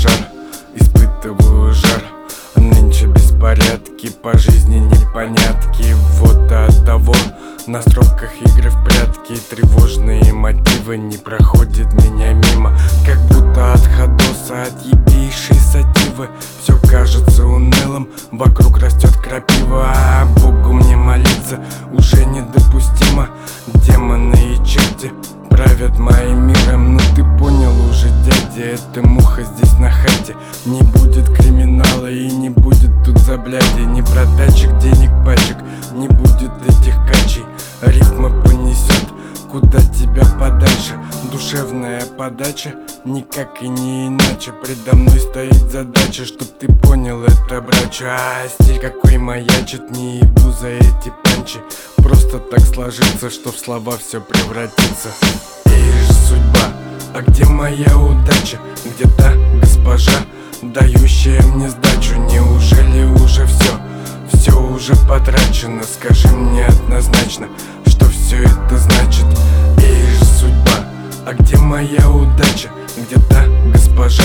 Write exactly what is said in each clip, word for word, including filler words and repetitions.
пожар, испытываю жар. Нынче беспорядки, по жизни непонятки. Вот от того на строках игры в прятки. Тревожные мотивы не проходят меня мимо, как будто от ходоса, от ебейшей сативы. Все кажется унылым, вокруг растет крапива, а Богу мне молиться уже недопустимо. Демоны и черти правят моим миром, но ты понял уже, дядя, эта муха здесь на хате. Не будет криминала и не будет тут забляди, ни продачек, денег, пачек, не будет этих качей. Рифма понесет куда тебя подальше, душевная подача, никак и не иначе. Предо мной стоит задача, чтоб ты понял это, брача. А стиль какой маячит, не ебу за эти панчи. Просто так сложится, что в слова все превратится. Ишь, судьба, а где моя удача? Где та госпожа, дающая мне сдачу? Неужели уже все, все уже потрачено? Скажи мне однозначно, что все это значит. Ишь, судьба, а где моя удача? Где та госпожа,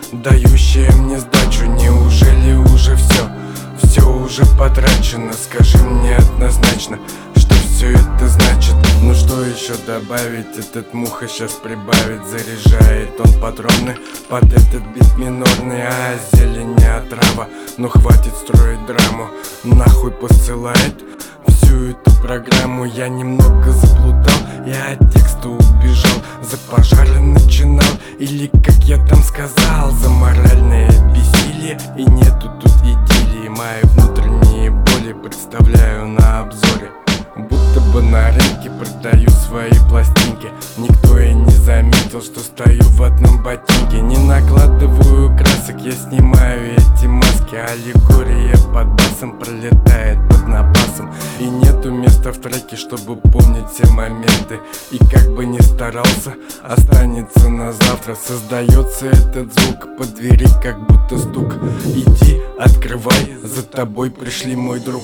дающая мне сдачу? Неужели уже все, все уже потрачено? Скажи мне однозначно, что все это значит. Ну что еще добавить, этот муха сейчас прибавит. Заряжает он патроны под этот бит минорный, а зелень не отрава. Ну хватит строить драму, нахуй посылает всю эту программу. Я немного заплутал, я от текста убежал, за пожары начинал, или как я там сказал, за моральное бессилие. И нету тут идиллии, мои внутренние боли представляю на обзоре. Будто бы на рынке продаю свои пластинки. Никто и не заметил, что стою в одном ботинке. Не накладываю красок, я снимаю эти маски. Аллегория под басом пролетает под напасом. И нету места в треке, чтобы помнить все моменты. И как бы ни старался, останется на завтра. Создается этот звук по двери, как будто стук. Иди, открывай, за тобой пришли, мой друг.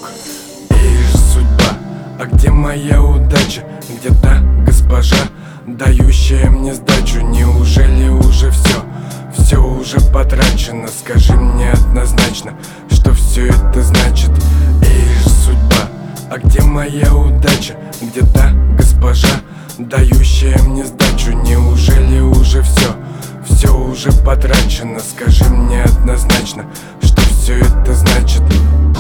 Ишь, судьба, а где моя удача? Где та госпожа, дающая мне сдачу? Неужели уже все, все уже потрачено? Скажи мне однозначно, что все это значит. Ишь, судьба, а где моя удача? Где та госпожа, дающая мне сдачу? Неужели уже все, все уже потрачено? Скажи мне однозначно, что все это значит.